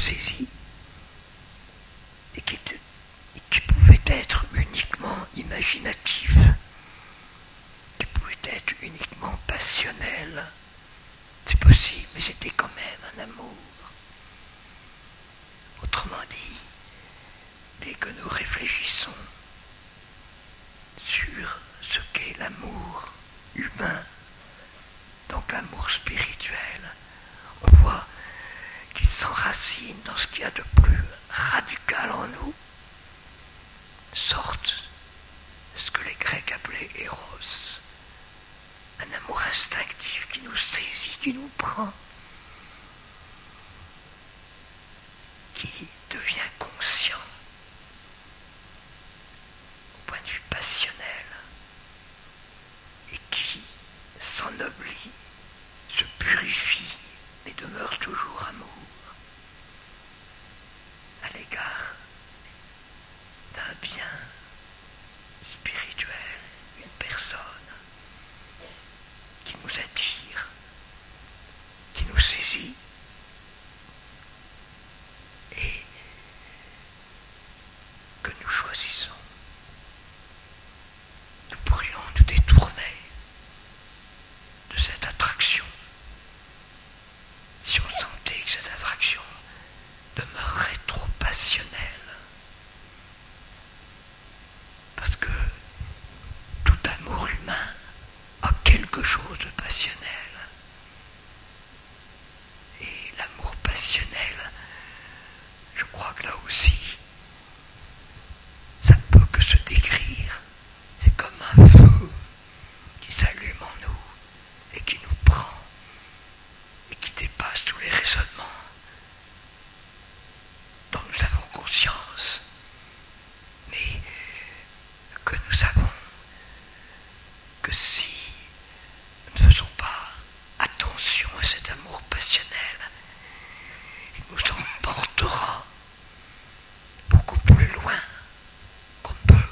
saisit et qui pouvait être uniquement imaginatif, qui pouvait être uniquement passionnel. C'est possible, mais c'était quand même un amour. Autrement dit, dès que nous réfléchissons sur ce qu'est l'amour humain, donc l'amour spirituel, on voit qu'il s'enracine dans ce qu'il y a de plus radical en nous, sorte ce que les Grecs appelaient Eros, un amour instinctif qui nous saisit, qui nous prend, qui devient conscient au point de vue passionnel et qui s'ennoblit, se purifie mais demeure toujours amour à l'égard d'un bien spirituel, une personne qui nous attire, qui nous saisit et que nous choisissons. Nous pourrions nous détourner de cette attraction si on sentait que cette attraction demeurerait trop passionnelle. Parce que tout amour humain a quelque chose de passionnel. Et l'amour passionnel, je crois que là aussi, ça ne peut que se décrire. C'est comme un feu qui s'allume en nous et qui nous prend et qui dépasse tous les raisonnements dont nous avons conscience, mais que nous savons que si nous ne faisons pas attention à cet amour passionnel, il nous emportera beaucoup plus loin qu'on ne peut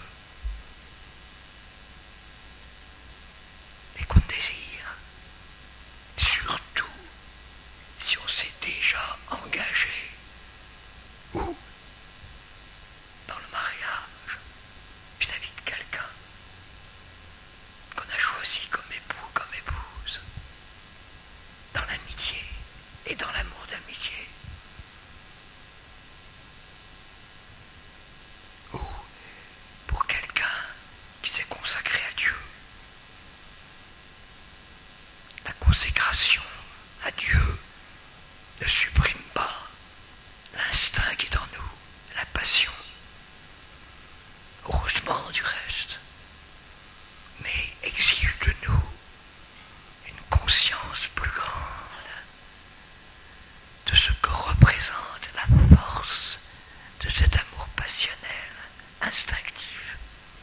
et qu'on désire, surtout si on s'est déjà engagé ou dans le mariage vis-à-vis de quelqu'un qu'on a choisi comme époux, comme épouse, dans l'amitié et dans l'amour d'amitié, ou pour quelqu'un qui s'est consacré à Dieu. La consécration à Dieu ne supprime pas l'instinct qui est en nous, la passion. Heureusement du reste, mais exige de nous une conscience plus grande de ce que représente la force de cet amour passionnel, instinctif.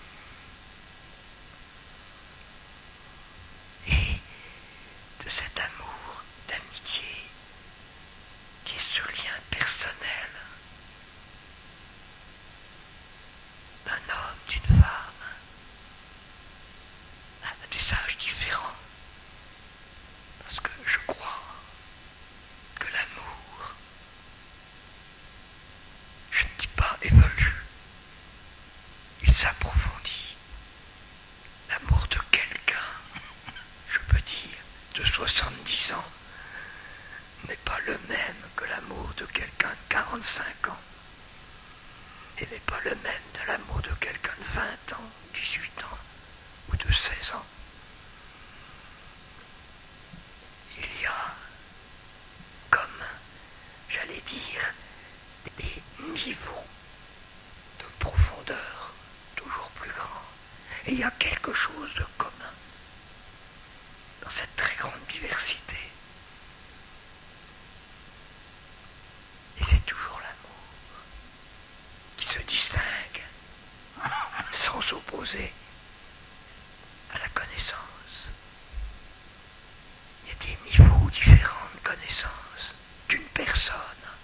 Et de cet amour d'amitié qui est ce lien personnel d'un homme, d'une femme, à des âges différents. Parce que je crois que l'amour, je ne dis pas évolue, il s'approfondit. L'amour de quelqu'un, je peux dire, de 70 ans, n'est pas le même que l'amour de quelqu'un de 45 ans. Et n'est pas le même de l'amour de quelqu'un de 20 ans, 18 ans ou de 16 ans. Il y a, comme j'allais dire, des niveaux de profondeur toujours plus grands. Et il y a quelque chose de commun dans cette très grande diversité. Et c'est toujours l'amour qui se distingue sans s'opposer à la connaissance. Il y a des niveaux différents de connaissance d'une personne.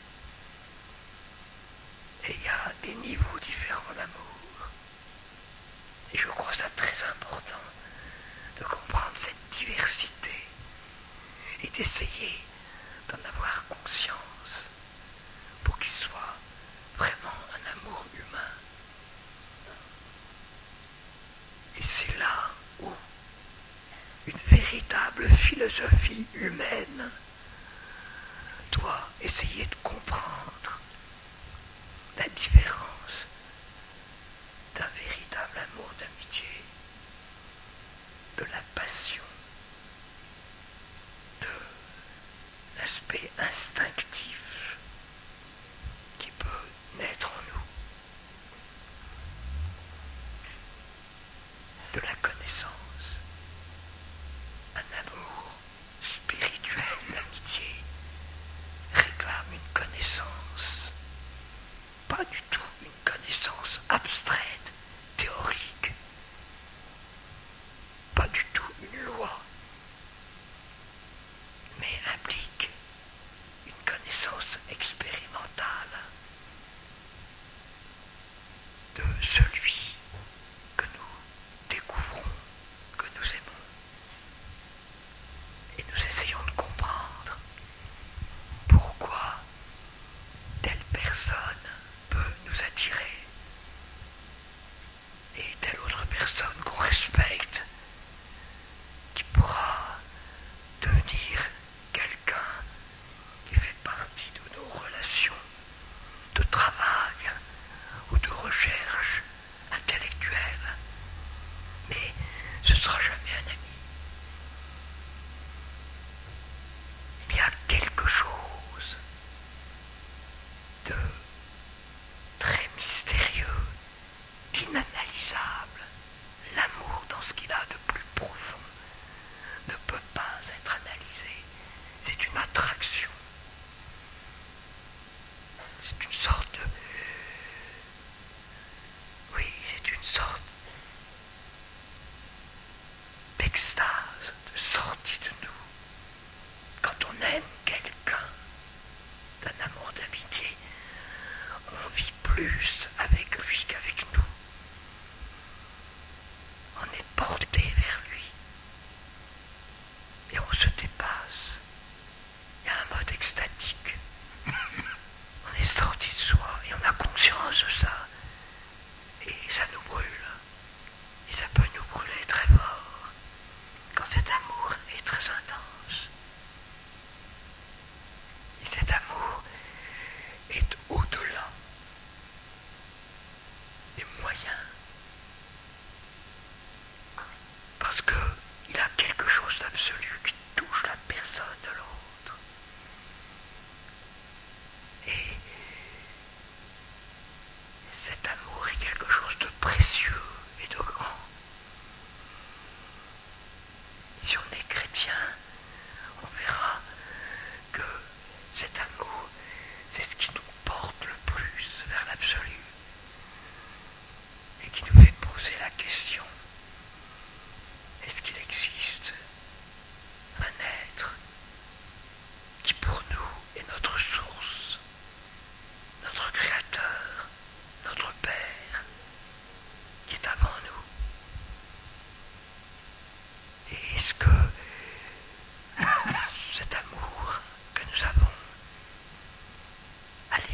Et il y a des niveaux différents d'amour. Et je crois ça très important de comprendre cette diversité et d'essayer d'en avoir conscience pour qu'il philosophie humaine doit essayer de comprendre la différence d'un véritable amour d'amitié, de la passion, de l'aspect instinctif qui peut naître en nous, de la connaissance. Un amour spirituel d'amitié réclame une connaissance, pas du tout une connaissance abstraite, théorique, pas du tout une loi, mais implique une connaissance expérimentale de celui que nous découvrons, que nous aimons. Et nous essayons de comprendre pourquoi telle personne peut nous attirer et telle autre personne qu'on respecte qui pourra devenir quelqu'un qui fait partie de nos relations de travail ou de recherche intellectuelle, mais ce ne sera jamais un ami. Il y a quelque chose de très mystérieux, d'inanalysable. L'amour, dans ce qu'il a de plus profond, ne peut pas être analysé. C'est une attraction. C'est une sorte de... Oui, c'est une sorte d'extase, de sortie de nous. Quand on aime quelqu'un d'un amour d'amitié, on vit plus avec lui qu'avec nous. On est porté vers lui. Et on se dépasse. Il y a un mode extatique. On est sorti de soi et on a conscience de ça. Et ça nous brûle. Et ça peut nous brûler très fort quand cet amour est très intense. Et cet amour est au-delà des moyens. Parce qu'il a quelque chose d'absolu qui touche la personne de l'autre. Et cet amour est quelque chose de précieux et de grand. Si on est chrétien, on verra que cet amour, c'est ce qui nous porte le plus vers l'absolu et qui nous fait poser la question: est-ce qu'il existe un être qui pour nous est notre source, notre créateur, notre Père, qui est avant nous? Et est-ce que cet amour que nous avons à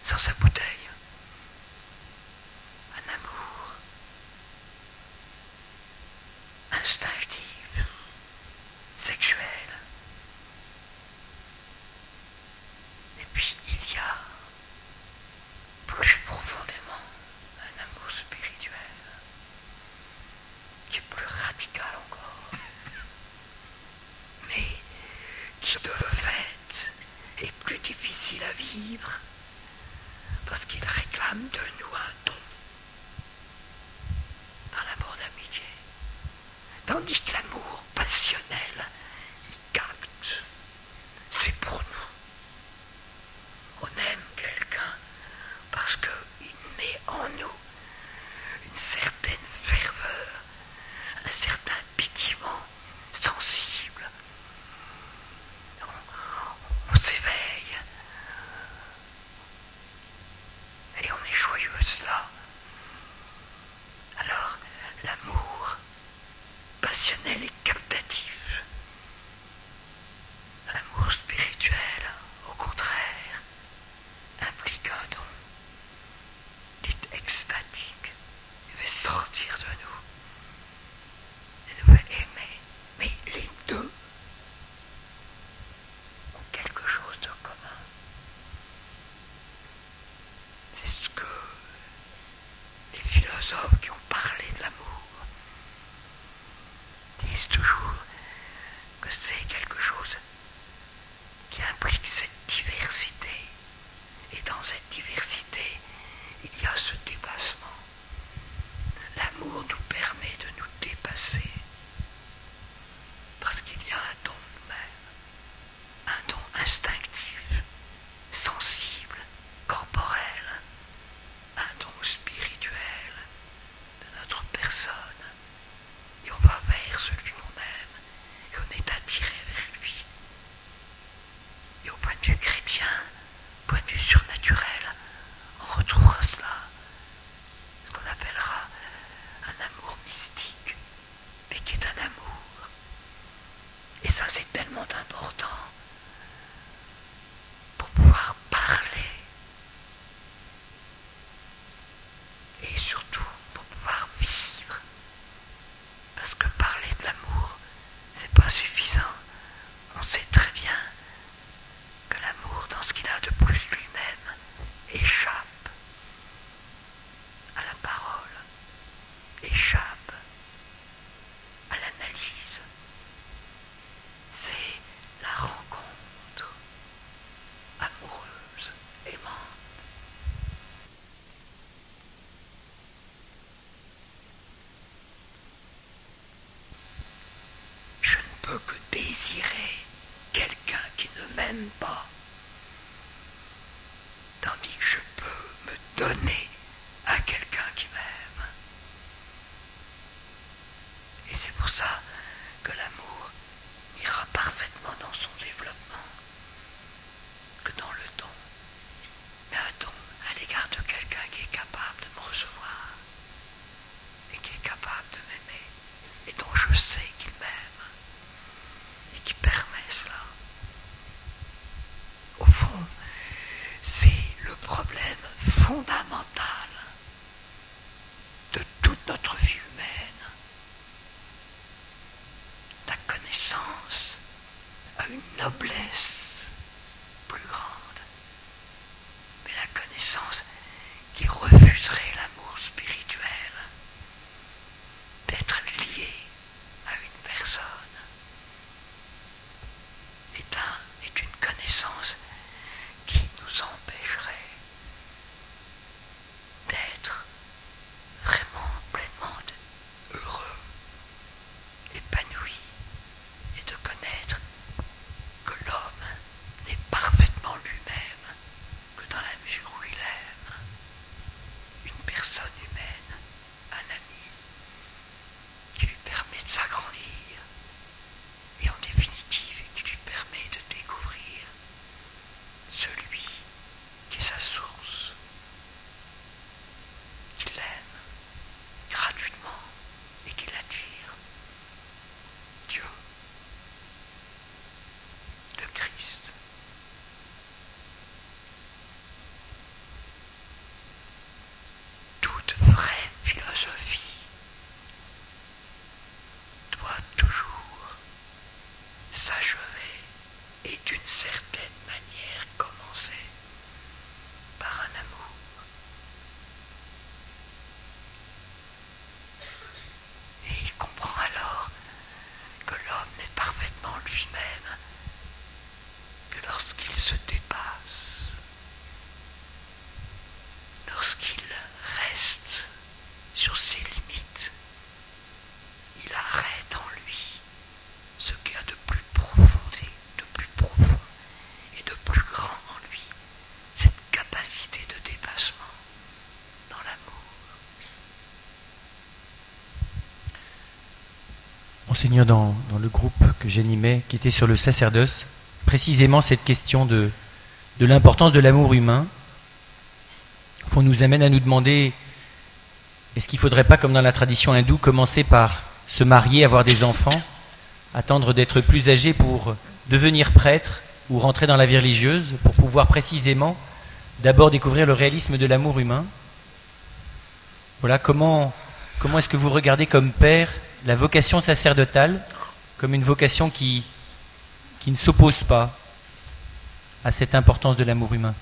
sans sa bouteille. Un amour instinctif, sexuel. Et puis il y a plus profondément un amour spirituel qui est plus radical encore, mais qui de fait est plus difficile à vivre parce qu'il réclame de nous un don dans l'amour d'amitié. Tandis que l'amour passionnel, il capte, c'est pour nous. On aime quelqu'un parce qu'il met en nous une certaine ferveur, un certain pétillement sensible. On s'éveille et on est joyeux de cela. Alors, l'amour passionnel et captatif. L'amour spirituel, au contraire, implique un don. Il est extatique, il veut sortir de nous, il veut aimer. Mais les deux ont quelque chose de commun. C'est ce que les philosophes qui ont parlé de l'amour disent toujours, que c'est quelque chose qui implique cette diversité. Et dans cette diversité, il y a ce dépassement. L'amour nous permet de nous dépasser parce qu'il y a un don de nous-mêmes, un don instinctif, sensible, corporel, un don spirituel de notre personne. Et on va vers celui qu'on aime et on est attiré vers lui. Et au point de vue chrétien, au point de vue surnaturel, on retrouvera cela, ce qu'on appellera un amour mystique, mais qui est un amour. Et ça, c'est tellement important pour pouvoir parler et surtout pour pouvoir vivre. Parce que parler de l'amour, c'est pas suffisant. On sait très bien que l'amour, dans ce qu'il a de plus lui-même, échappe à la parole, échappe à l'analyse. C'est la rencontre amoureuse, aimante. Je ne peux que désirer quelqu'un qui ne m'aime pas, tandis que je peux me donner à quelqu'un qui m'aime. Et c'est pour ça que l'amour ira parfaitement dans son développement que dans le don. Mais un don à l'égard de quelqu'un qui est capable de me recevoir et qui est capable de m'aimer et dont je sais qu'il m'aime et qui permet cela. Au fond, c'est le problème fondamental de toute notre vie humaine. La connaissance a une noblesse plus grande, mais la connaissance qui refuserait l'amour spirituel, d'être lié à une personne, est une connaissance qui nous empêcherait d'être vraiment pleinement heureux, épanoui, et de connaître que l'homme n'est parfaitement lui-même que dans la mesure où il aime. lorsqu'il reste sur ses limites, il arrête en lui ce qu'il y a de plus profond et de plus grand en lui, cette capacité de dépassement dans l'amour. Monseigneur, dans le groupe que j'animais, qui était sur le sacerdoce, précisément cette question de l'importance de l'amour humain, nous amène à nous demander, est-ce qu'il ne faudrait pas, comme dans la tradition hindoue, commencer par se marier, avoir des enfants, attendre d'être plus âgé pour devenir prêtre ou rentrer dans la vie religieuse, pour pouvoir précisément d'abord découvrir le réalisme de l'amour humain? Voilà, comment est-ce que vous regardez comme père la vocation sacerdotale comme une vocation qui ne s'oppose pas à cette importance de l'amour humain?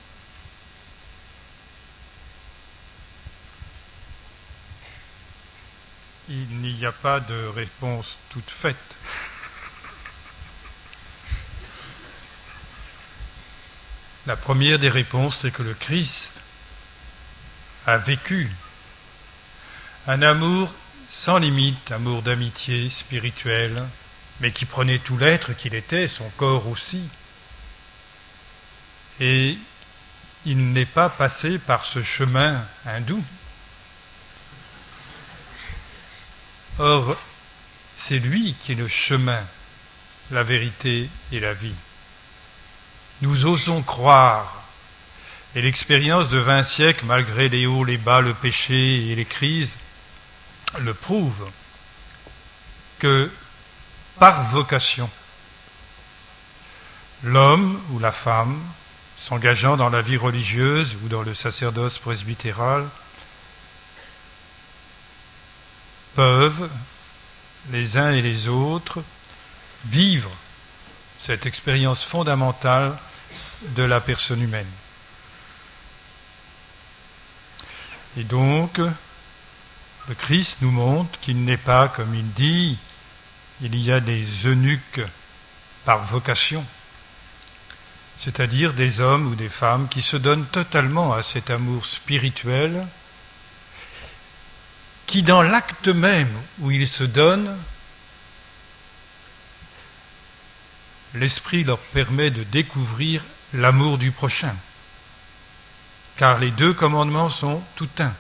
Il n'y a pas de réponse toute faite. La première des réponses, c'est que le Christ a vécu un amour sans limite, amour d'amitié spirituelle, mais qui prenait tout l'être qu'il était, son corps aussi. Et il n'est pas passé par ce chemin hindou. Or, c'est lui qui est le chemin, la vérité et la vie. Nous osons croire, et l'expérience de 20 siècles, malgré les hauts, les bas, le péché et les crises, le prouve, que par vocation, l'homme ou la femme, s'engageant dans la vie religieuse ou dans le sacerdoce presbytéral, peuvent, les uns et les autres, vivre cette expérience fondamentale de la personne humaine. Et donc, le Christ nous montre qu'il n'est pas, comme il dit, il y a des eunuques par vocation, c'est-à-dire des hommes ou des femmes qui se donnent totalement à cet amour spirituel, qui dans l'acte même où ils se donnent, l'Esprit leur permet de découvrir l'amour du prochain, car les deux commandements sont tout un.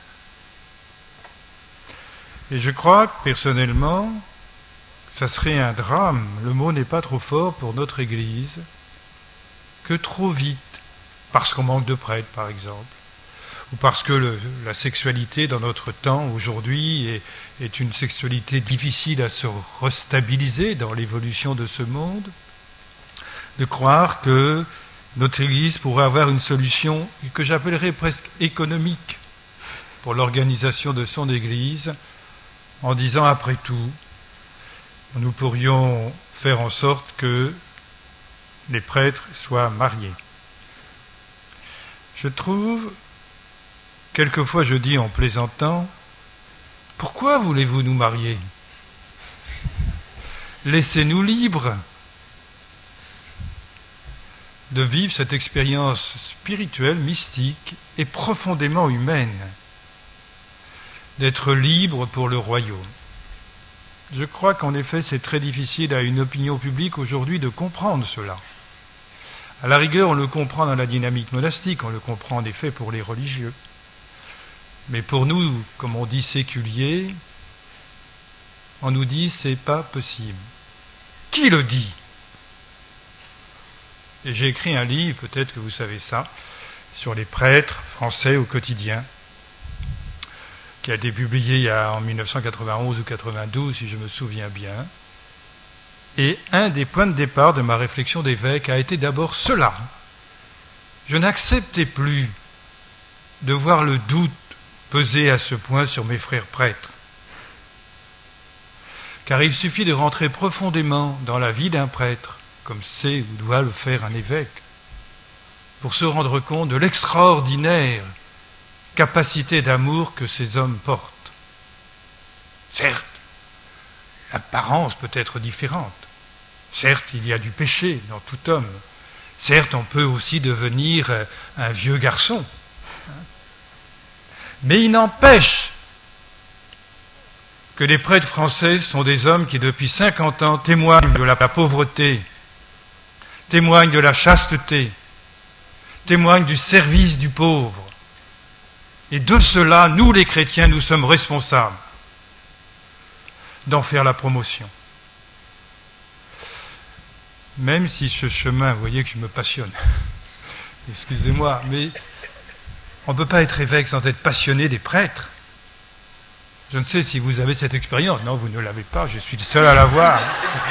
Et je crois que, personnellement, ça serait un drame, le mot n'est pas trop fort pour notre Église, que trop vite, parce qu'on manque de prêtres par exemple, ou parce que la sexualité dans notre temps aujourd'hui est une sexualité difficile à se restabiliser dans l'évolution de ce monde, de croire que notre Église pourrait avoir une solution que j'appellerais presque économique pour l'organisation de son Église, en disant après tout, nous pourrions faire en sorte que les prêtres soient mariés. Je trouve, quelquefois je dis en plaisantant, pourquoi voulez-vous nous marier? Laissez-nous libres de vivre cette expérience spirituelle, mystique et profondément humaine, d'être libre pour le royaume. Je crois qu'en effet c'est très difficile à une opinion publique aujourd'hui de comprendre cela. À la rigueur, on le comprend dans la dynamique monastique, on le comprend en effet pour les religieux. Mais pour nous, comme on dit séculiers, on nous dit c'est pas possible. Qui le dit? Et j'ai écrit un livre, peut-être que vous savez ça, sur les prêtres français au quotidien, qui a été publié en 1991 ou 92, si je me souviens bien. Et un des points de départ de ma réflexion d'évêque a été d'abord cela. Je n'acceptais plus de voir le doute peser à ce point sur mes frères prêtres. Car il suffit de rentrer profondément dans la vie d'un prêtre, comme sait ou doit le faire un évêque, pour se rendre compte de l'extraordinaire capacité d'amour que ces hommes portent. Certes, l'apparence peut être différente. Certes, il y a du péché dans tout homme. Certes, on peut aussi devenir un vieux garçon. Mais il n'empêche que les prêtres français sont des hommes qui, depuis 50 ans, témoignent de la pauvreté, témoignent de la chasteté, témoignent du service du pauvre. Et de cela, nous les chrétiens, nous sommes responsables d'en faire la promotion. Même si ce chemin, vous voyez que je me passionne, excusez-moi, mais on ne peut pas être évêque sans être passionné des prêtres. Je ne sais si vous avez cette expérience. Non, vous ne l'avez pas, je suis le seul à l'avoir.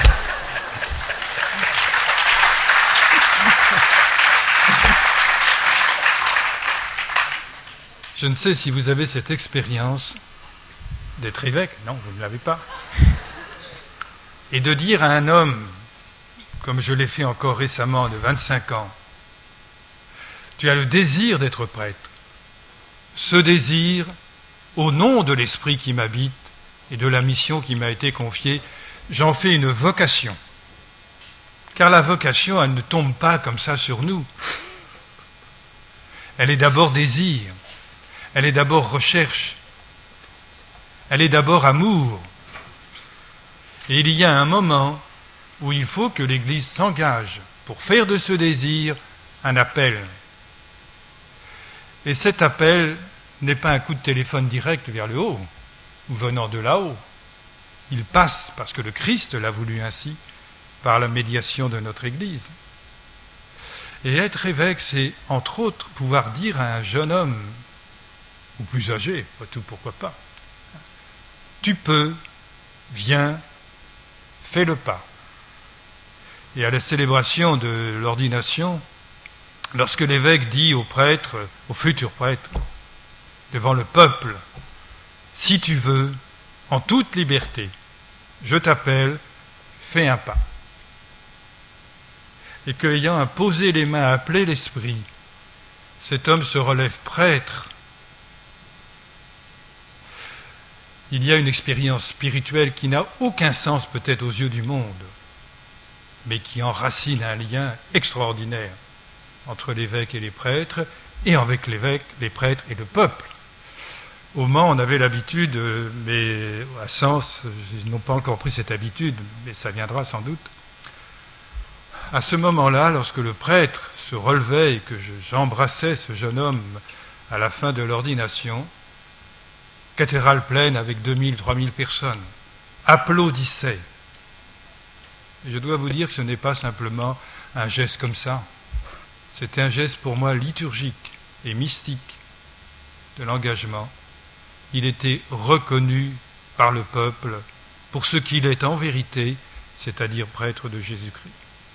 Je ne sais si vous avez cette expérience d'être évêque. Non, vous ne l'avez pas. Et de dire à un homme, comme je l'ai fait encore récemment, de 25 ans, tu as le désir d'être prêtre. Ce désir, au nom de l'esprit qui m'habite et de la mission qui m'a été confiée, j'en fais une vocation. Car la vocation, elle ne tombe pas comme ça sur nous. Elle est d'abord désir, elle est d'abord recherche, elle est d'abord amour. Et il y a un moment où il faut que l'Église s'engage pour faire de ce désir un appel. Et cet appel n'est pas un coup de téléphone direct vers le haut, ou venant de là-haut. Il passe, parce que le Christ l'a voulu ainsi, par la médiation de notre Église. Et être évêque, c'est, entre autres, pouvoir dire à un jeune homme, ou plus âgé, pas tout, pourquoi pas, tu peux, viens, fais le pas. Et à la célébration de l'ordination, lorsque l'évêque dit au prêtre, au futur prêtre, devant le peuple, si tu veux, en toute liberté, je t'appelle, fais un pas. Et qu'ayant imposé les mains, appelé l'esprit, cet homme se relève prêtre. Il y a une expérience spirituelle qui n'a aucun sens peut-être aux yeux du monde, mais qui enracine un lien extraordinaire entre l'évêque et les prêtres, et avec l'évêque, les prêtres et le peuple. Au Mans, on avait l'habitude, mais à Sens, ils n'ont pas encore pris cette habitude, mais ça viendra sans doute. À ce moment-là, lorsque le prêtre se relevait et que j'embrassais ce jeune homme à la fin de l'ordination, cathédrale pleine avec 2000, 3000 personnes, applaudissaient. Et je dois vous dire que ce n'est pas simplement un geste comme ça. C'était un geste pour moi liturgique et mystique de l'engagement. Il était reconnu par le peuple pour ce qu'il est en vérité, c'est-à-dire prêtre de Jésus-Christ.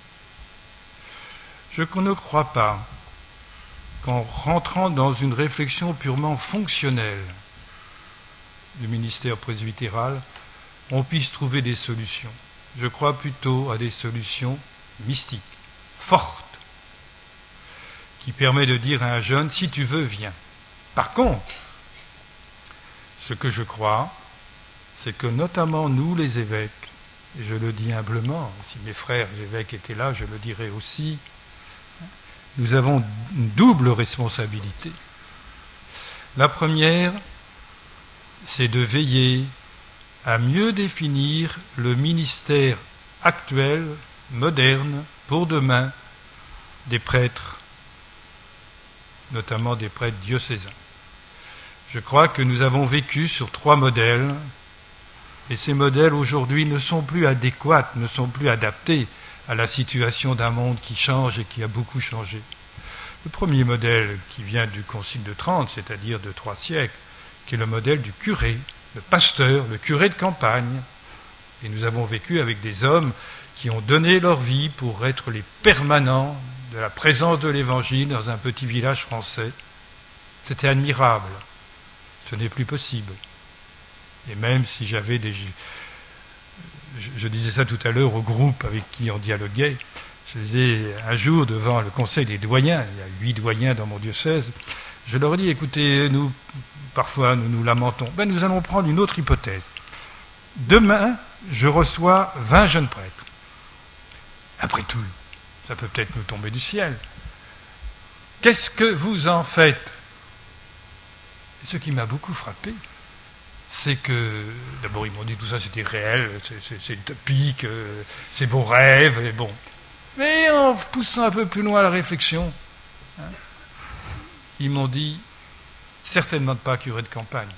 Je ne crois pas qu'en rentrant dans une réflexion purement fonctionnelle du ministère presbytéral, on puisse trouver des solutions. Je crois plutôt à des solutions mystiques, fortes, qui permettent de dire à un jeune, si tu veux, viens. Par contre, ce que je crois, c'est que notamment nous, les évêques, et je le dis humblement, si mes frères évêques étaient là, je le dirais aussi, nous avons une double responsabilité. La première, c'est de veiller à mieux définir le ministère actuel, moderne, pour demain, des prêtres, notamment des prêtres diocésains. Je crois que nous avons vécu sur 3 modèles, et ces modèles aujourd'hui ne sont plus adéquats, ne sont plus adaptés à la situation d'un monde qui change et qui a beaucoup changé. Le premier modèle qui vient du Concile de Trente, c'est-à-dire de 3 siècles, qui est le modèle du curé, le pasteur, le curé de campagne. Et nous avons vécu avec des hommes qui ont donné leur vie pour être les permanents de la présence de l'Évangile dans un petit village français. C'était admirable. Ce n'est plus possible. Et même si j'avais des... Je disais ça tout à l'heure au groupe avec qui on dialoguait, je disais un jour devant le conseil des doyens, il y a 8 doyens dans mon diocèse, je leur ai dit, écoutez, nous, parfois nous nous lamentons, nous allons prendre une autre hypothèse. Demain, je reçois 20 jeunes prêtres. Après tout, ça peut peut-être nous tomber du ciel. Qu'est-ce que vous en faites? Ce qui m'a beaucoup frappé, c'est que, d'abord ils m'ont dit tout ça c'était réel, c'est utopique, c'est beau rêve, et bon. Mais en poussant un peu plus loin la réflexion, hein, ils m'ont dit certainement pas curé de campagne.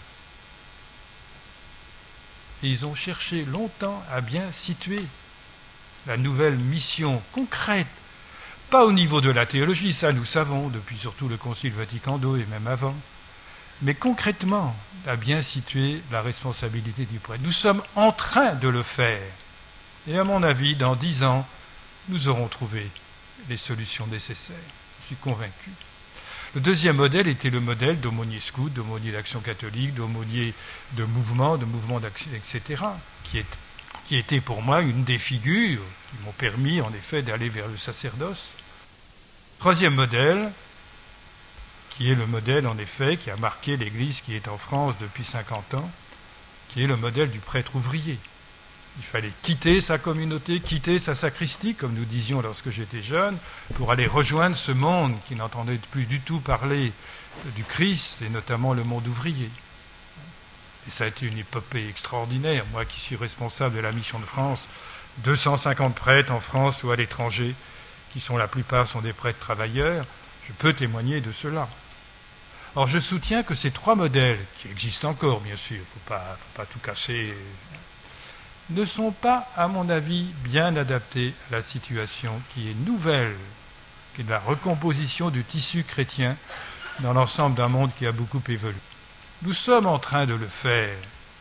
Et ils ont cherché longtemps à bien situer la nouvelle mission concrète, pas au niveau de la théologie, ça nous savons, depuis surtout le Concile Vatican II et même avant, mais concrètement à bien situer la responsabilité du prêtre. Nous sommes en train de le faire. Et à mon avis, dans 10 ans, nous aurons trouvé les solutions nécessaires. Je suis convaincu. Le deuxième modèle était le modèle d'aumônier scout, d'aumônier d'action catholique, d'aumônier de mouvement d'action, etc., qui était pour moi une des figures qui m'ont permis en effet d'aller vers le sacerdoce. Troisième modèle, qui est le modèle en effet qui a marqué l'Église qui est en France depuis 50 ans, qui est le modèle du prêtre ouvrier. Il fallait quitter sa communauté, quitter sa sacristie, comme nous disions lorsque j'étais jeune, pour aller rejoindre ce monde qui n'entendait plus du tout parler du Christ, et notamment le monde ouvrier. Et ça a été une épopée extraordinaire. Moi qui suis responsable de la mission de France, 250 prêtres en France ou à l'étranger, qui sont la plupart sont des prêtres travailleurs, je peux témoigner de cela. Or je soutiens que ces trois modèles, qui existent encore bien sûr, il ne faut pas tout casser, ne sont pas, à mon avis, bien adaptés à la situation qui est nouvelle, qui est de la recomposition du tissu chrétien dans l'ensemble d'un monde qui a beaucoup évolué. Nous sommes en train de le faire.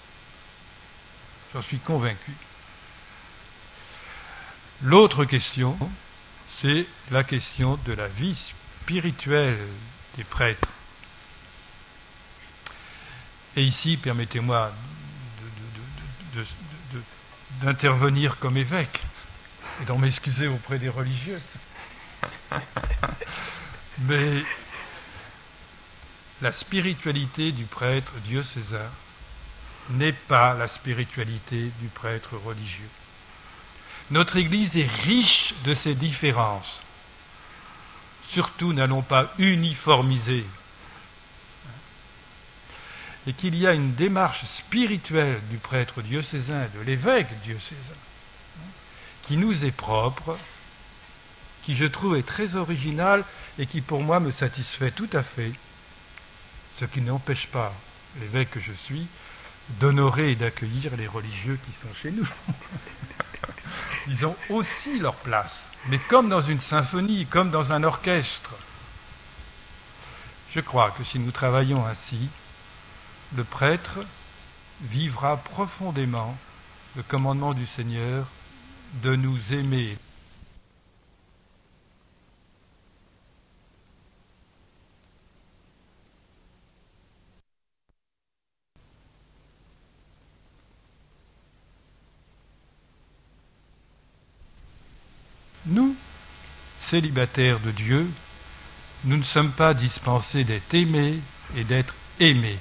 J'en suis convaincu. L'autre question, c'est la question de la vie spirituelle des prêtres. Et ici, permettez-moi d'intervenir comme évêque et d'en m'excuser auprès des religieux. Mais la spiritualité du prêtre diocésain n'est pas la spiritualité du prêtre religieux. Notre Église est riche de ces différences. Surtout, n'allons pas uniformiser. Et qu'il y a une démarche spirituelle du prêtre diocésain, de l'évêque diocésain, qui nous est propre, qui je trouve est très originale et qui pour moi me satisfait tout à fait, ce qui n'empêche pas l'évêque que je suis d'honorer et d'accueillir les religieux qui sont chez nous. Ils ont aussi leur place, mais comme dans une symphonie, comme dans un orchestre. Je crois que si nous travaillons ainsi, le prêtre vivra profondément le commandement du Seigneur de nous aimer. Nous, célibataires de Dieu, nous ne sommes pas dispensés d'être aimés et d'être aimés.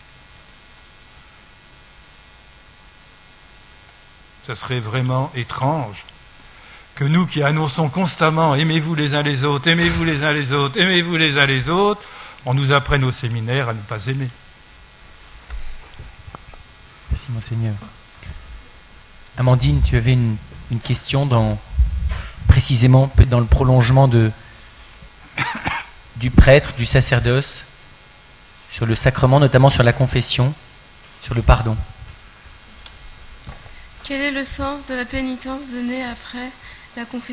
Ce serait vraiment étrange que nous qui annonçons constamment « aimez-vous les uns les autres, aimez-vous les uns les autres, aimez-vous les uns les autres », on nous apprenne au séminaire à ne pas aimer. Merci Monseigneur. Amandine, tu avais une question précisément dans le prolongement du prêtre, du sacerdoce, sur le sacrement, notamment sur la confession, sur le pardon. Quel est le sens de la pénitence donnée après la confession ?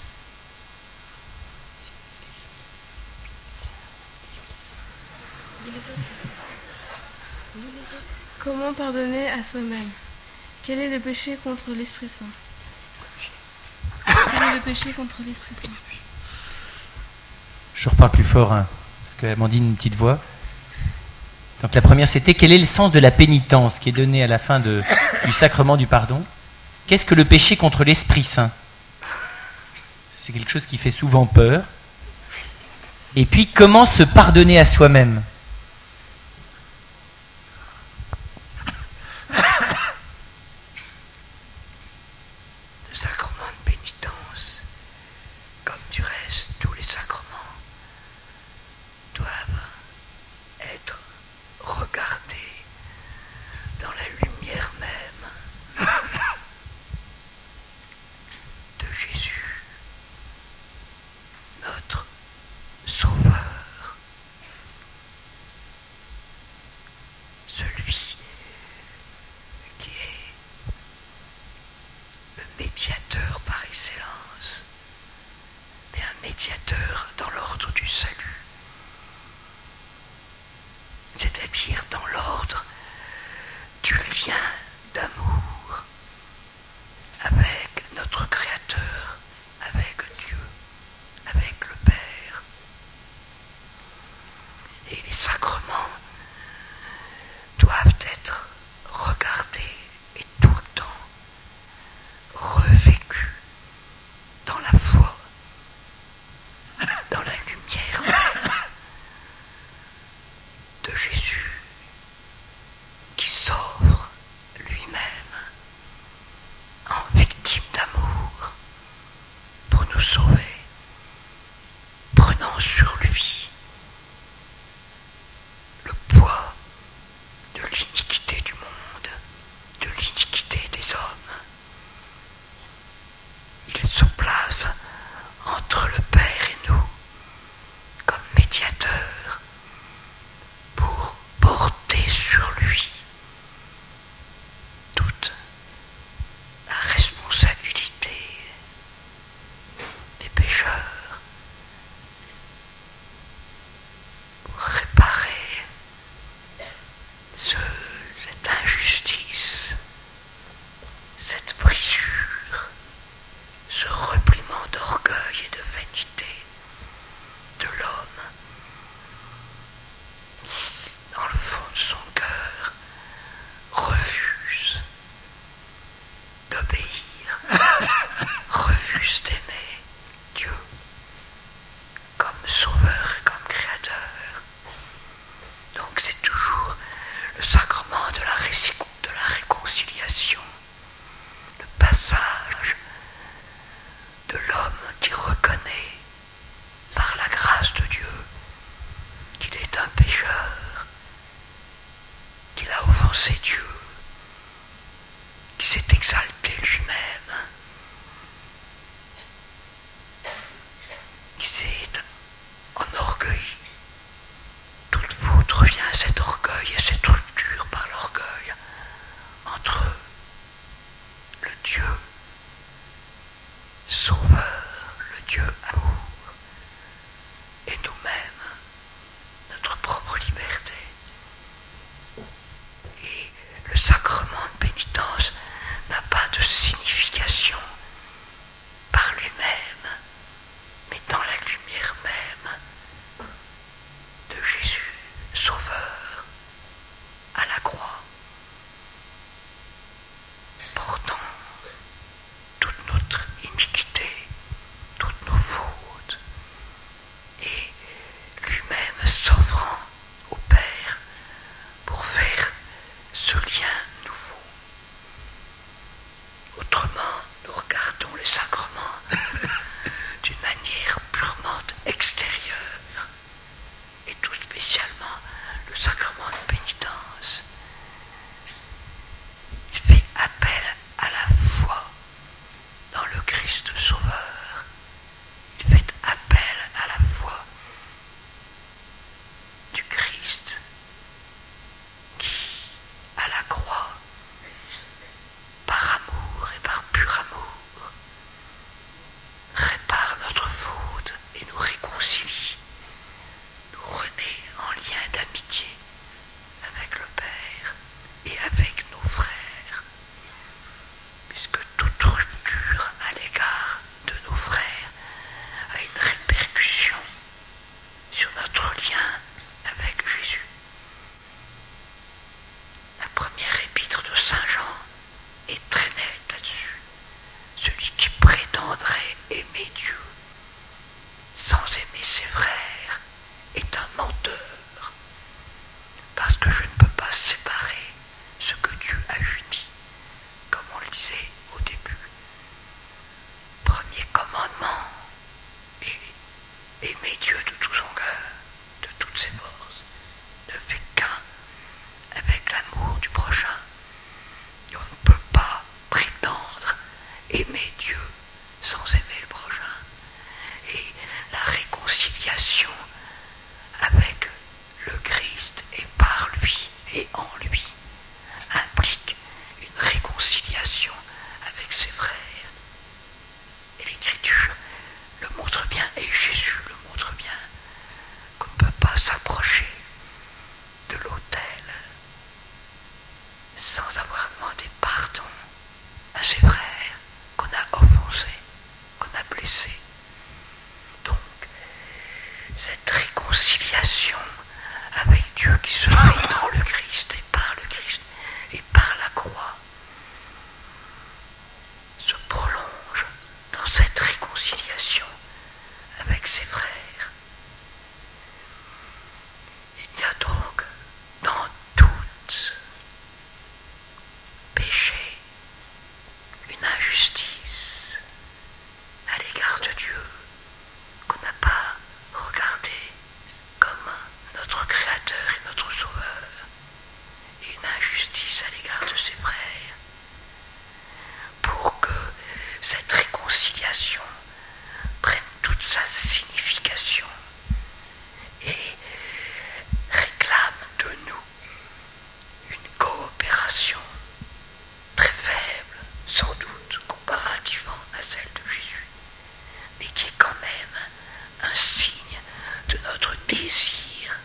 Comment pardonner à soi-même ? Quel est le péché contre l'Esprit Saint ? Quel est le péché contre l'Esprit Saint ? Je reparle plus fort, hein, parce qu'Amandine a une petite voix. Donc la première, c'était quel est le sens de la pénitence qui est donnée à la fin du sacrement du pardon ? Qu'est-ce que le péché contre l'Esprit Saint ? C'est quelque chose qui fait souvent peur. Et puis, comment se pardonner à soi-même ? Le sacrement de pénitence, comme du reste, tous les sacrements doivent être celui qui est le médiateur par excellence, mais un médiateur dans l'ordre du salut, c'est-à-dire dans l'ordre du lien d'amour avec notre Créateur, avec Dieu, avec le Père. Et les sacrements doivent être regardés et tout le temps revécus dans la foi, dans la lumière même de Jésus qui s'offre lui-même en victime d'amour pour nous sauver, prenant sur lui le poids de l'iniquité du monde, de l'iniquité des hommes. Il se place entre le Père et nous comme médiateur pour porter sur lui toute la responsabilité des pécheurs, pour réparer cette injustice, cette brisure, ce repliement d'orgueil et de vanité de l'homme qui, dans le fond de son cœur, refuse d'obéir, refuse d'aimer Dieu comme sauveur et comme créateur. Donc c'est toujours le sacrement de la réconciliation, le passage de l'homme qui reconnaît par la grâce de Dieu qu'il est un pécheur, qu'il a offensé Dieu, qui s'est exalté lui-même, qui s'est enorgueilli. Toute faute revient à cet orgueil et cette rupture par l'orgueil entre le Dieu Sauveur, le Dieu amour, et nous-mêmes, notre propre liberté. Et le sacrement de pénitence n'a pas qui se fait dans le Christ et par la croix se prolonge dans cette réconciliation avec ses frères. Il y a donc dans toutes péché une injustice à l'égard de Dieu qu'on n'a pas regardé comme notre Créateur et notre Sauveur, et une injustice à l'égard de ses frères, pour que cette réconciliation prenne toute sa signification et réclame de nous une coopération très faible, sans doute, comparativement à celle de Jésus, mais qui est quand même un signe de notre désir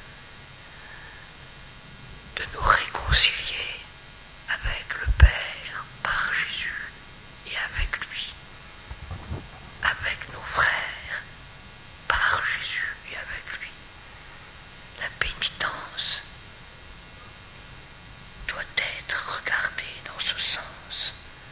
de nous réconcilier avec le Père par Jésus et avec lui, avec nos frères par Jésus et avec lui. La pénitence doit être regardée dans ce sens.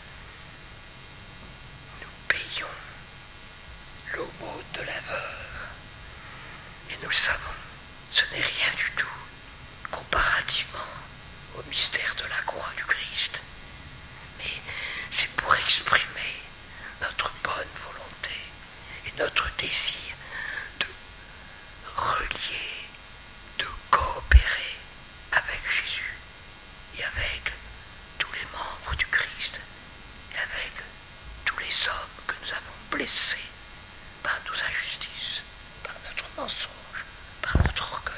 Nous payons l'aumône de la veuve, et nous le savons, ce n'est rien du tout comparativement au mystère de la croix du Christ. Mais c'est pour exprimer notre bonne volonté et notre désir de relier, de coopérer avec Jésus et avec tous les membres du Christ et avec tous les hommes que nous avons blessés par nos injustices, par notre mensonge, par notre orgueil.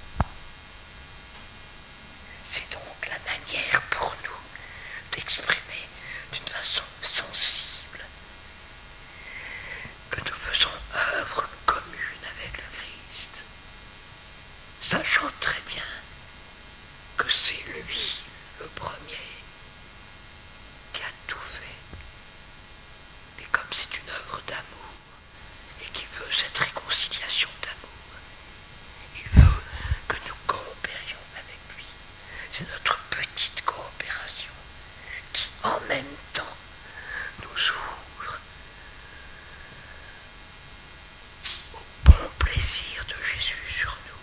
C'est donc la manière pour nous d'exprimer d'une façon sensible que nous faisons œuvre commune avec le Christ, sachant très bien que c'est lui le premier qui a tout fait. Et comme c'est une œuvre d'amour et qui veut cette réconciliation d'amour, il veut que nous coopérions avec lui. C'est notre petite coopération qui en même temps nous ouvre au bon plaisir de Jésus sur nous,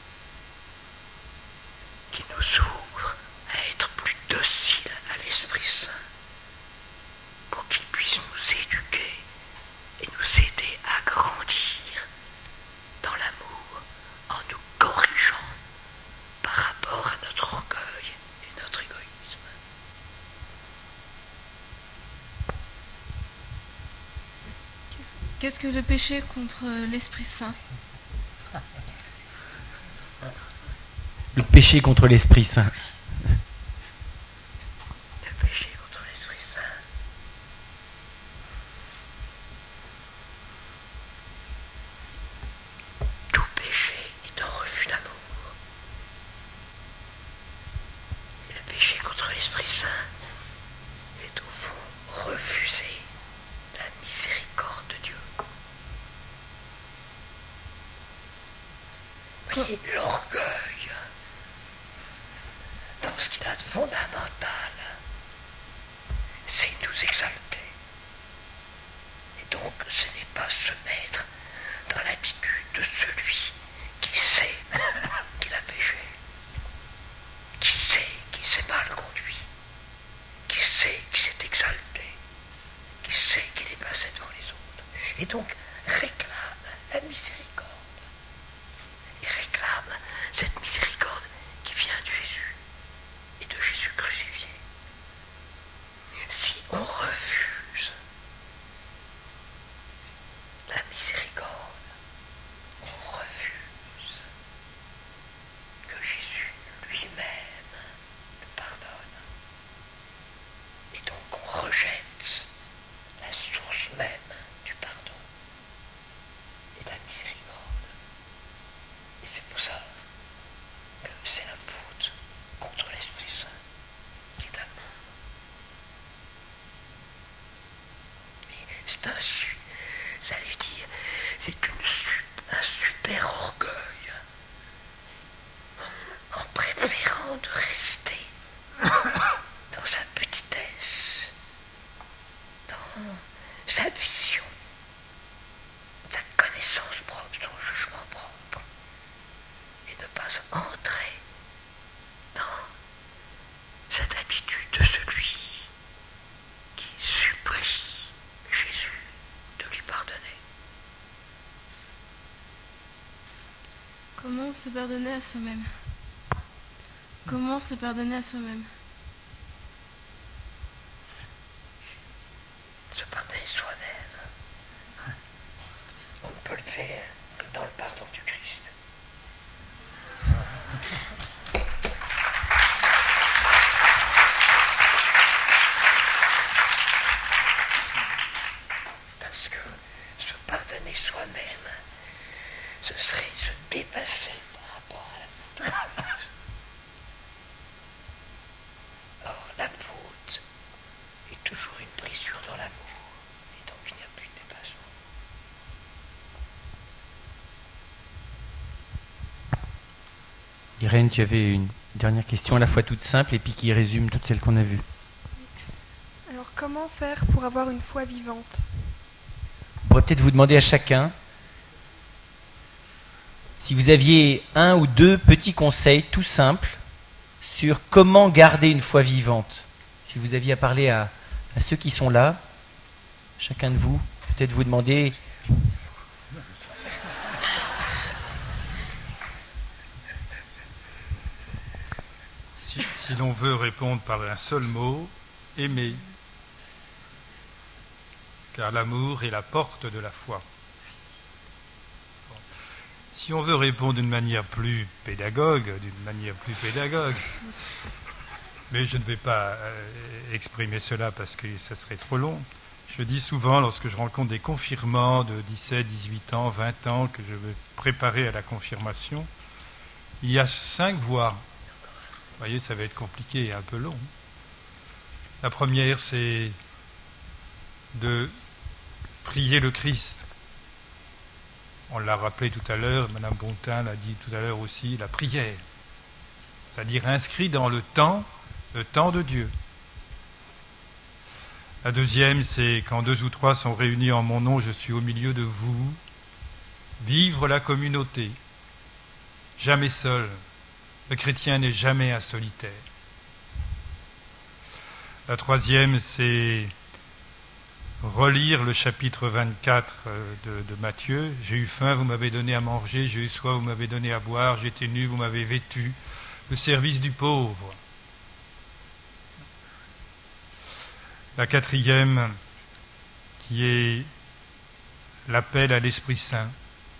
qui nous ouvre à être plus dociles à l'Esprit Saint pour qu'il puisse nous éduquer et nous aider à grandir dans l'amour en nous corrigeant par rapport à notre orgueil et notre égoïsme. Qu'est-ce que le péché contre l'Esprit Saint? Le péché contre l'Esprit Saint. Le péché contre l'Esprit Saint. Tout péché est un refus d'amour. Et le péché contre l'Esprit Saint est au fond refuser la miséricorde de Dieu. Voyez, l'orgueil, dans ce qu'il a de fondamental, c'est nous exalter. Et donc, ce n'est pas se mettre dans l'attitude de celui qui sait qu'il a péché, qui sait qu'il s'est mal conduit, qui sait qu'il s'est exalté, qui sait qu'il est passé devant les autres, et donc réclame la miséricorde. Et réclame cette miséricorde qui vient de Jésus et de Jésus crucifié. Si on refuse la miséricorde, on refuse que Jésus lui-même nous pardonne. Et donc on rejette la source même du pardon et de la miséricorde. Et c'est pour ça que c'est la faute contre l'Esprit Saint qui est amour. Et c'est ça veut dire, c'est un super orgueil en pardonner à soi-même? Comment se pardonner à soi-même? Se pardonner soi-même. On ne peut le faire que dans le pardon du Christ. Parce que se pardonner soi-même, ce serait se dépasser par rapport à la faute. Or, la faute est toujours une brisure dans l'amour, et donc il n'y a plus de dépassement. Irène, tu avais une dernière question à la fois toute simple et puis qui résume toutes celles qu'on a vues. Alors, comment faire pour avoir une foi vivante? On pourrait peut-être vous demander à chacun si vous aviez un ou deux petits conseils tout simples sur comment garder une foi vivante. Si vous aviez à parler à ceux qui sont là, chacun de vous, peut-être vous demander... Si l'on veut répondre par un seul mot, aimer. Car l'amour est la porte de la foi. Si on veut répondre d'une manière plus pédagogue, mais je ne vais pas exprimer cela parce que ça serait trop long. Je dis souvent, lorsque je rencontre des confirmants de 17, 18 ans, 20 ans, que je veux préparer à la confirmation, il y a 5 voies. Vous voyez, ça va être compliqué et un peu long. La première, c'est de prier le Christ. On l'a rappelé tout à l'heure, Madame Bontin l'a dit tout à l'heure aussi, la prière. C'est-à-dire inscrit dans le temps de Dieu. La deuxième, c'est quand 2 ou 3 sont réunis en mon nom, je suis au milieu de vous. Vivre la communauté. Jamais seul. Le chrétien n'est jamais un solitaire. La troisième, c'est relire le chapitre 24 de Matthieu. J'ai eu faim, vous m'avez donné à manger, j'ai eu soif, vous m'avez donné à boire, j'étais nu, vous m'avez vêtu. Le service du pauvre. La quatrième, qui est l'appel à l'Esprit Saint.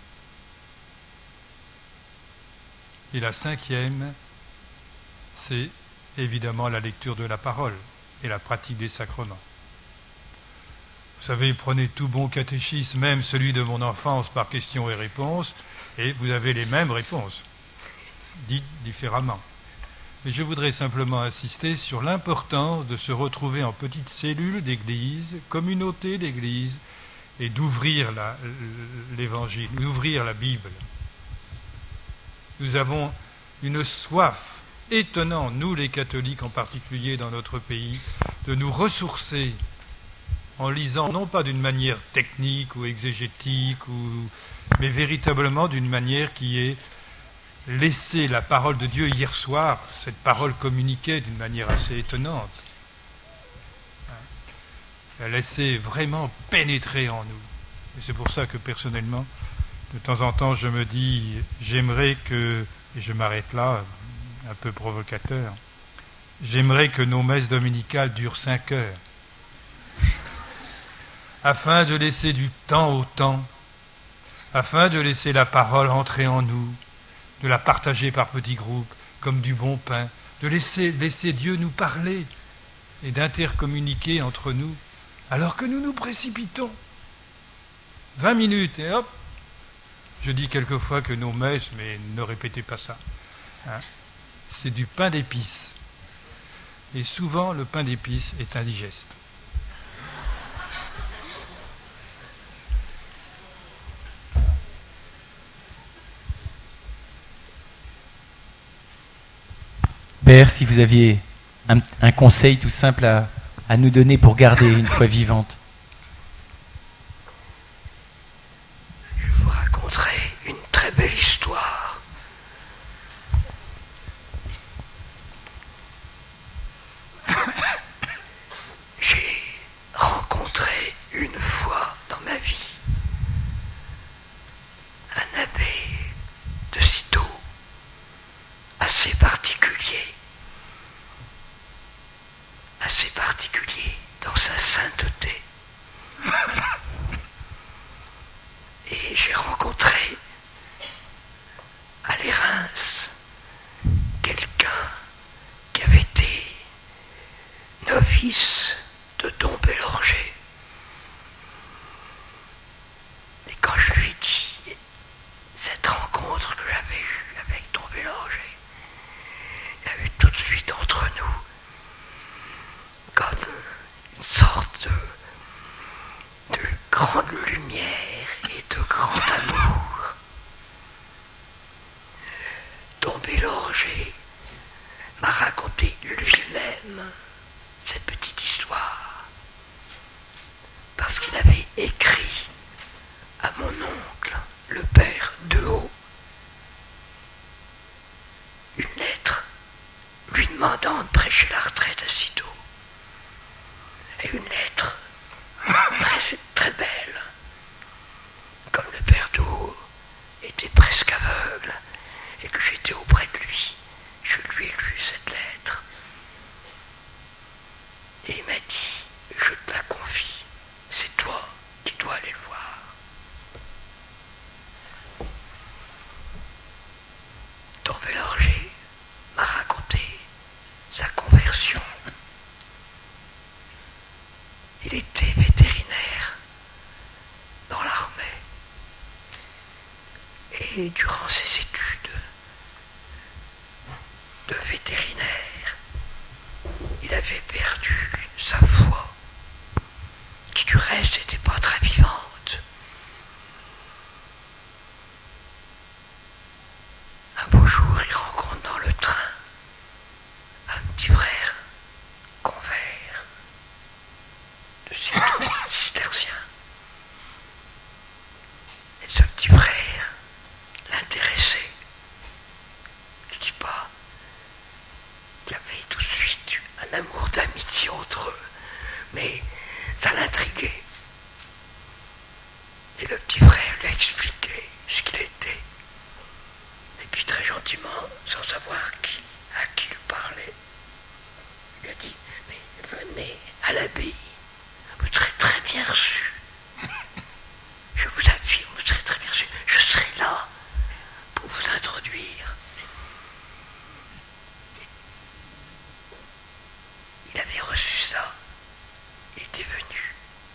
Et la cinquième, c'est évidemment la lecture de la parole et la pratique des sacrements. Vous savez, prenez tout bon catéchisme, même celui de mon enfance par questions et réponses, et vous avez les mêmes réponses, dites différemment. Mais je voudrais simplement insister sur l'importance de se retrouver en petites cellules d'église, communauté d'église, et d'ouvrir l'évangile, d'ouvrir la Bible. Nous avons une soif étonnante, nous les catholiques en particulier dans notre pays, de nous ressourcer en lisant, non pas d'une manière technique ou exégétique, mais véritablement d'une manière qui est laisser la parole de Dieu hier soir, cette parole communiquée d'une manière assez étonnante, la laisser vraiment pénétrer en nous. Et c'est pour ça que personnellement, de temps en temps, je me dis, j'aimerais que, et je m'arrête là, un peu provocateur, j'aimerais que nos messes dominicales durent 5 heures, afin de laisser du temps au temps, afin de laisser la parole entrer en nous, de la partager par petits groupes, comme du bon pain, de laisser Dieu nous parler et d'intercommuniquer entre nous, alors que nous nous précipitons. 20 minutes et hop. Je dis quelquefois que nos messes, mais ne répétez pas ça, c'est du pain d'épices. Et souvent, le pain d'épices est indigeste. Père, si vous aviez un conseil tout simple à nous donner pour garder une foi vivante. Je vous raconterai une très belle histoire. J'ai rencontré une fois dans ma vie un abbé de Cîteaux fils de Dom Bélanger. Et quand je lui ai dit cette rencontre que j'avais eue avec Dom Bélanger, il y avait tout de suite entre nous comme une sorte de grande lumière et de grand amour. Dom Bélanger m'a raconté lui-même cette petite histoire parce qu'il avait écrit à mon oncle, le père de Haut, une lettre lui demandant de prêcher la retraite à Cîteaux. Et une lettre très, très belle. Comme le père de Haut était presque aveugle et que j'étais auprès de lui, je lui ai lu cette lettre. Et il m'a dit, je te la confie, c'est toi qui dois aller le voir. Dom Bélanger m'a raconté sa conversion. Il était vétérinaire dans l'armée et durant ses études de vétérinaire, il avait perdu sa foi, qui du reste n'était pas très vivante. Un beau jour, il rencontre dans le train un petit frère convert de cistercien. Et ce petit frère l'intéressait. Je dis pas qu'il y avait tout de suite un amour d'amitié entre eux, mais ça l'intriguait. Et le petit frère lui a expliqué ce qu'il était. Et puis très gentiment, sans savoir à qui il parlait, il lui a dit, mais venez à l'abbaye, vous serez très bien reçus. Je vous affirme, vous serez très bien reçus. Je serai là pour vous introduire. Il avait reçu ça. Il était venu,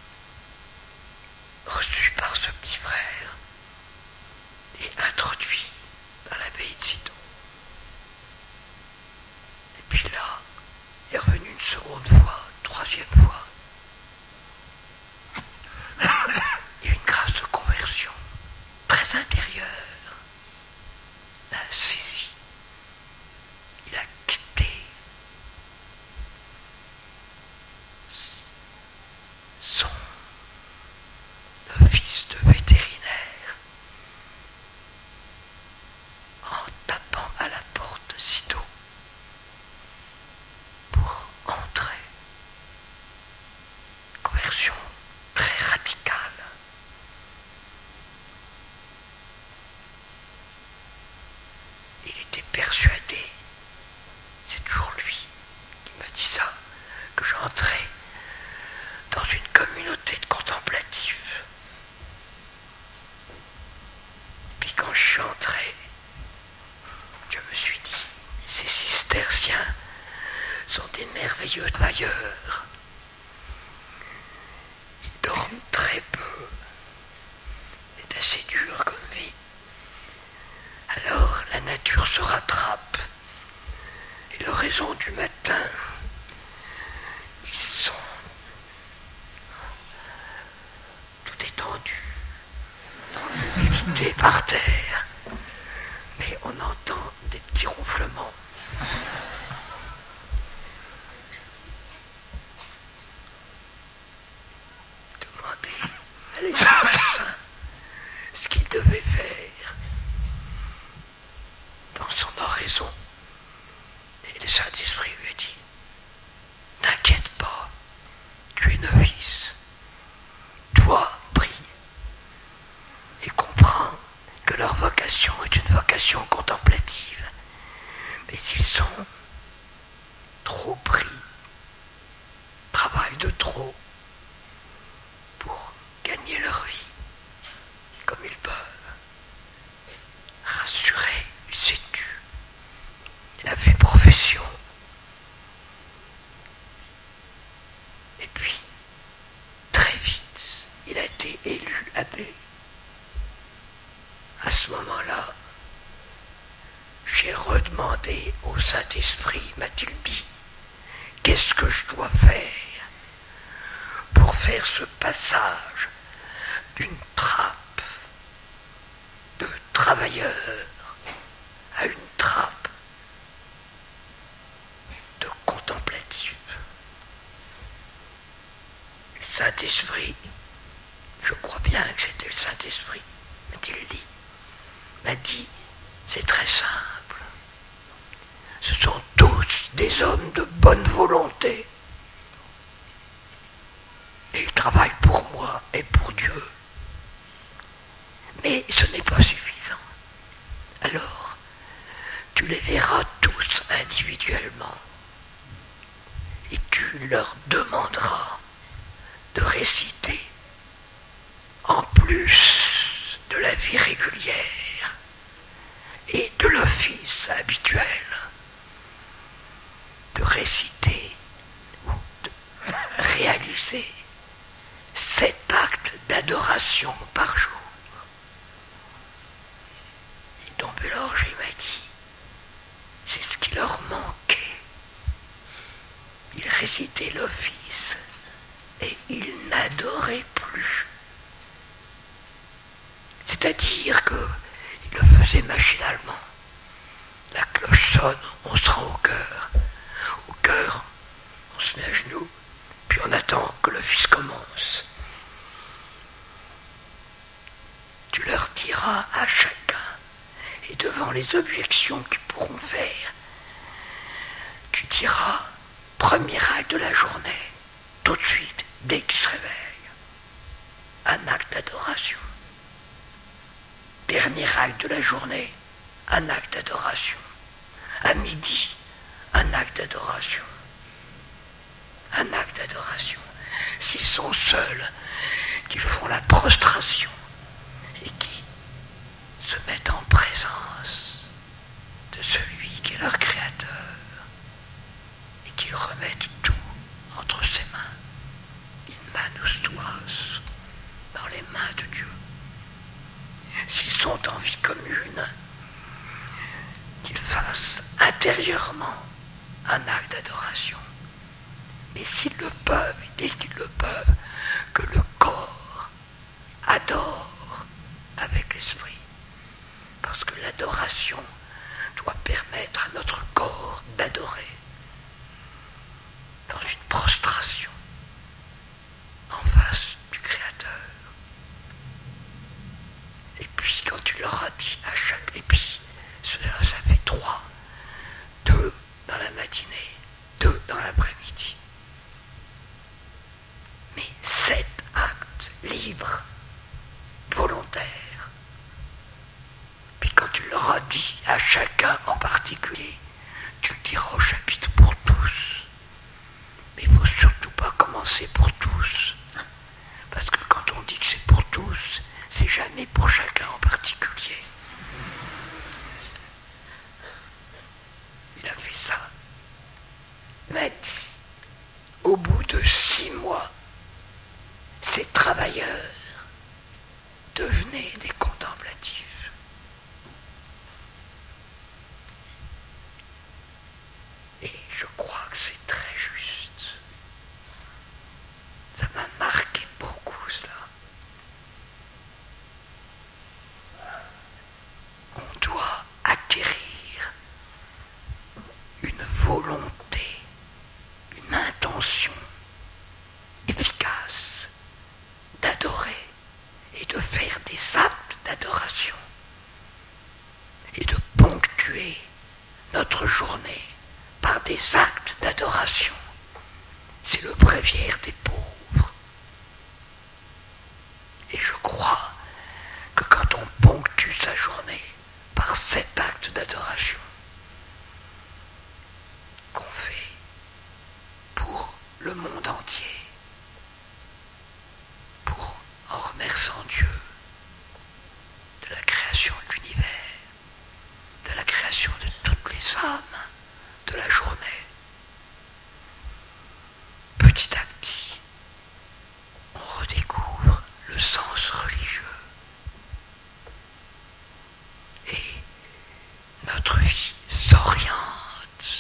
reçu par ce petit frère et introduit dans l'abbaye de Cîteaux. Et puis là, il est revenu une seconde fois, une troisième fois. Il y a une grâce de conversion très intérieure. L'a saisi. Il a quitté son office de vétérinaire en tapant à la porte Cîteaux pour entrer. Conversion très radicale. Il était persuadé, c'est toujours lui qui m'a dit ça, que j'entrais dans une communauté de contemplatifs. Puis quand je suis entré, je me suis dit, ces cisterciens sont des merveilleux travailleurs. Ils dorment très peu. C'est assez dur comme vie. Alors la nature se rattrape. Et l'oraison du matin, ils sont tout étendus, dans l'humidité par terre. Mais on entend des petits ronflements. Demandez à l'Esprit Saint ce qu'il devait faire dans son oraison. Et le Saint-Esprit lui a dit, n'inquiète pas, tu es novice. Toi, prie et comprends que leur vocation est une vocation contemplative. Mais s'ils sont trop pris, travaillent de trop pour gagner leur vie comme ils peuvent, rassurez, sais-tu, il a fait profession Saint-Esprit m'a-t-il dit, qu'est-ce que je dois faire pour faire ce passage d'une trappe de travailleurs à une trappe de contemplatif. Le Saint-Esprit, je crois bien que c'était le Saint-Esprit, m'a dit, c'est très simple. Ce sont tous des hommes de bonne volonté. Et ils travaillent pour moi et pour Dieu. Mais ce n'est pas suffisant. Alors, tu les verras tous individuellement. Et tu leur demanderas de réciter, en plus de la vie régulière et de l'office habituel, de réciter ou de réaliser 7 actes d'adoration par jour. Et Don Belorge m'a dit, c'est ce qui leur manquait. Ils récitaient l'office et ils n'adoraient plus. C'est-à-dire qu'ils le faisaient machinalement. La cloche sonne, on se rend au cœur. Au cœur, on se met à genoux, puis on attend que l'office commence. Tu leur diras à chacun, et devant les objections qu'ils pourront faire, tu diras, premier acte de la journée, tout de suite, dès qu'ils se réveillent, un acte d'adoration. Dernier acte de la journée, un acte d'adoration. À midi, un acte d'adoration. Un acte d'adoration. S'ils sont seuls, qu'ils font la prostration et qui se mettent en présence de celui qui est leur créateur et qu'ils remettent tout entre ses mains, in manus tuas, dans les mains de Dieu. S'ils sont en vie commune, qu'ils fassent intérieurement un acte d'adoration. Mais s'ils le peuvent, et dès qu'ils le peuvent, que le corps adore avec l'esprit. Parce que l'adoration doit permettre à notre corps d'adorer dans une prostration en face du Créateur. Et puis quand tu leur as dit à chaque... Et puis ça fait 3. 2 dans la matinée, 2 dans l'après-midi. Mais 7 actes libres, volontaires. Puis quand tu leur as dit à chacun en particulier, tu le diras au chapitre pour tous. Mais il ne faut surtout pas commencer pour tous. Parce que quand on dit que c'est pour tous, c'est jamais pour chacun en particulier. Il a fait ça. Mais au bout de 6 mois, ces travailleurs devenaient des contemplatifs. Et je crois que c'est très juste. Ça m'a marqué beaucoup, cela. On doit acquérir une volonté, une intention efficace d'adorer et de faire des actes d'adoration et de ponctuer notre journée par des actes d'adoration. C'est le bréviaire des pauvres. Et je crois que quand on ponctue sa journée par cet acte d'adoration qu'on fait pour le monde entier, pour, en remerciant Dieu de la création de l'univers, de la création de toutes les âmes de la journée, petit à petit, on redécouvre le sens religieux. Et notre vie s'oriente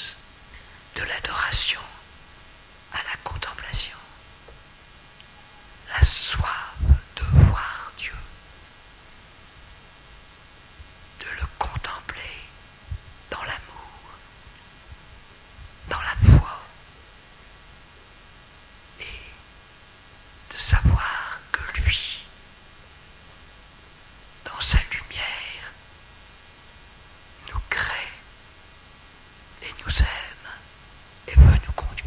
nous aime et veut nous conduire.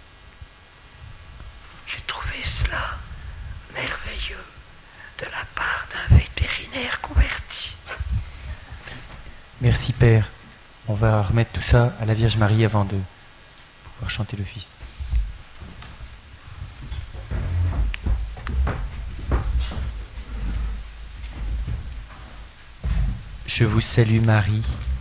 J'ai trouvé cela merveilleux de la part d'un vétérinaire converti. Merci Père. On va remettre tout ça à la Vierge Marie avant de pouvoir chanter le Fils. Je vous salue Marie,